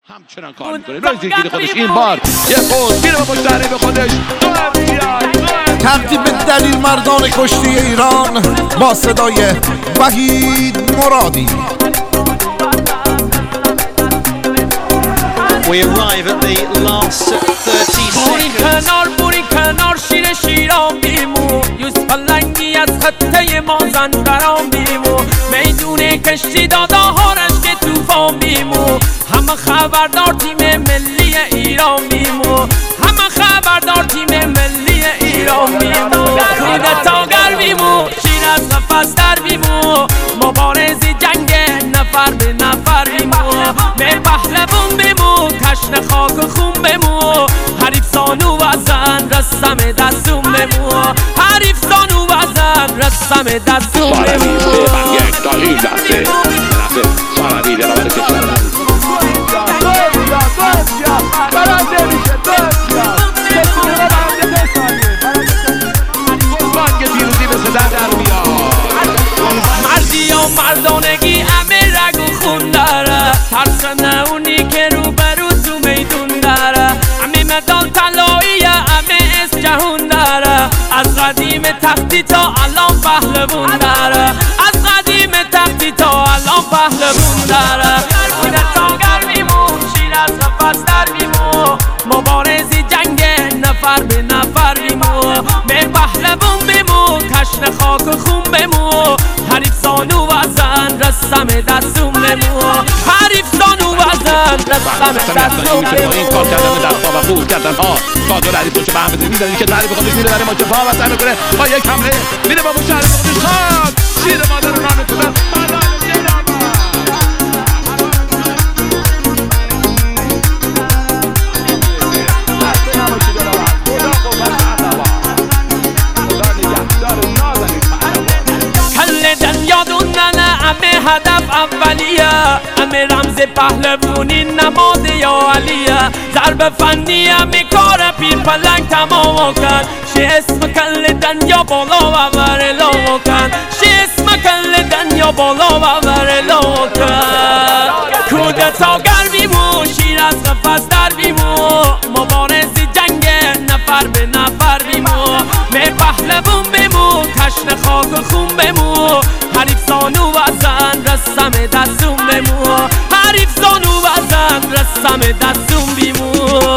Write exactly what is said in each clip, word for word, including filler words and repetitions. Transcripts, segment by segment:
همچنان کار میکنه. رازی گیر خودش این بار یه پوز میره با پشت به خودش تقدیم دلیل مردان کشتی ایران با صدای وحید مرادی. We arrive at the last thirty بوری seconds. کنار بوری کنار شیر شیران بیمو یوسف لنگی از خطه مازن برام بیمو میدون کشتی دادا رشک توفان بیمو همه خبردار تیم ملی ایران بیمو همه خبردار تیم ملی ایران بیمو کودتاگر بیمو شیر از نفس در بیمو مبارزی جنگ نفر به نفر بیمو به پهلوان بیمو تشن خاک و خون بمو حریف زانو وزن رسم دستون بمو حریف زانو وزن رسم دستون بمو یک تا این دسته نفه سارانی در آور کشور بانگ پیروزی به صدا در بیاد. مردی و مردانگی همه رگ و خون داره ترس نهونی که رو برو تو میدون داره همه مدال طلایی همه اس جهون داره از قدیم تختی تا الان پهلوون داره از قدیم تختی تا الان پهلوون داره کودتاگر میمو شیر از نفس در میمو مبارزی جنگ نفر به نفر بیمو به پهلوان بیمو تشن خاک و خون بیمو حریف زانو وزن رسم دستون بیمو حریف زانو وزن رسم دستون بیمو این کار کردن دستا و خود کردن ها کادر علی پشت به هم بزنی میدونی که تعریف خودش میره برای ماچه پا و سر میکنه با یک حمله میره با مشهر خودش خواهد شیر مادر رو نانه کدن همه هدف اولیه همه رمز پهلوانی نماد یا علیه ضرب فنی همه کار پیر پلنگ تمام کن شی اسم کل دنیا بالا و ورلا کن شی اسم کل دنیا بالا و ورلا کن کودتاگر بیمو شیر از قفس در بیمو مبارزی جنگ نفر به نفر بیمو به پهلوان بیمو تشن خاک و خون بیمو حریف زانو وزن رسم دستون بیمو حریف زانو وزن رسم دستون بیمو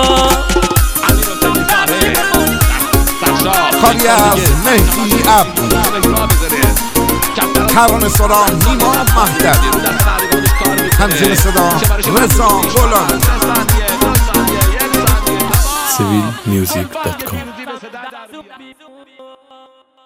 کاری از مهدی عبدی، ترانه سران نیما مهدد، تنظیم صدا رضا غلامی. سیویل میوزیک دات کام